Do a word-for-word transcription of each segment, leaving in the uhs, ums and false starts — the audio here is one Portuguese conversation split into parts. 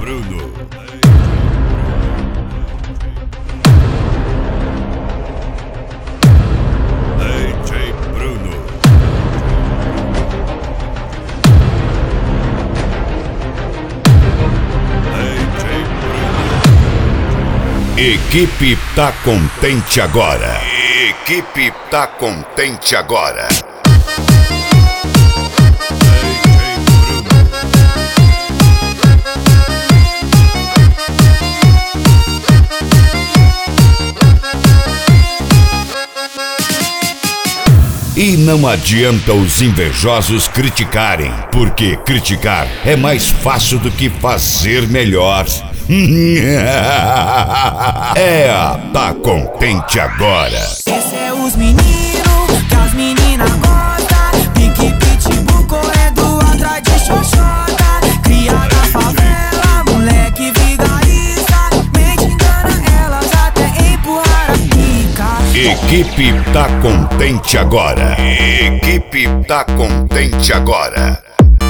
Bruno. D J Bruno. D J Bruno. Equipe tá contente agora. Equipe tá contente agora. E não adianta os invejosos criticarem, porque criticar é mais fácil do que fazer melhor. É a Tá Contente Agora. Esse é os meninos que as meninas gostam. Pique, pitbull, correndo atrás de xoxota. Cria da favela, moleque vigarista. Mente engana elas até empurrar a pica. Equipe Tá Contente Agora. Equipe Tá Contente Agora.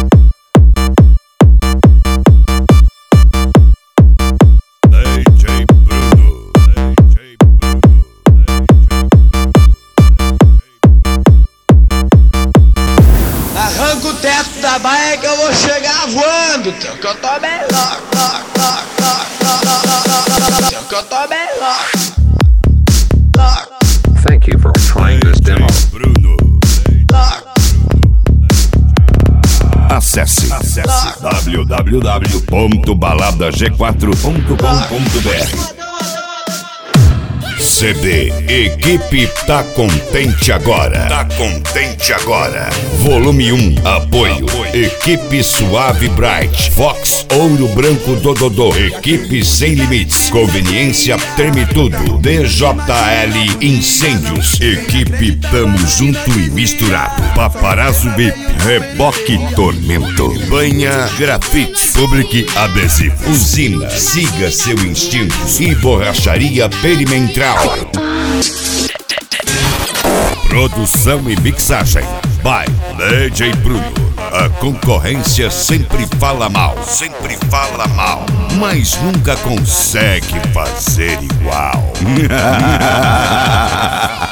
D J Bruno. D J Bruno. Arranca o teto da baia que eu vou chegar voando. Teu que eu tô melhor. Teu que eu tô melhor. Thank you for trying this demo. Bruno. Acesse, acesse w w w ponto balada g quatro ponto com ponto b r. C D Equipe Tá Contente Agora. Tá Contente Agora. Volume um. Apoio. Equipe Suave Bright. Fox Ouro Branco Dododô. Equipe Sem Limites. Conveniência Treme Tudo. D J L Incêndios. Equipe Tamo Junto e Misturado. Paparazzo V I P. Reboque Tormento. Banha Grafite. Public Adesivo. Usina. Siga seu instinto. E Borracharia Perimetral. Produção e mixagem by D J Bruno. A concorrência sempre fala mal, sempre fala mal, mas nunca consegue fazer igual.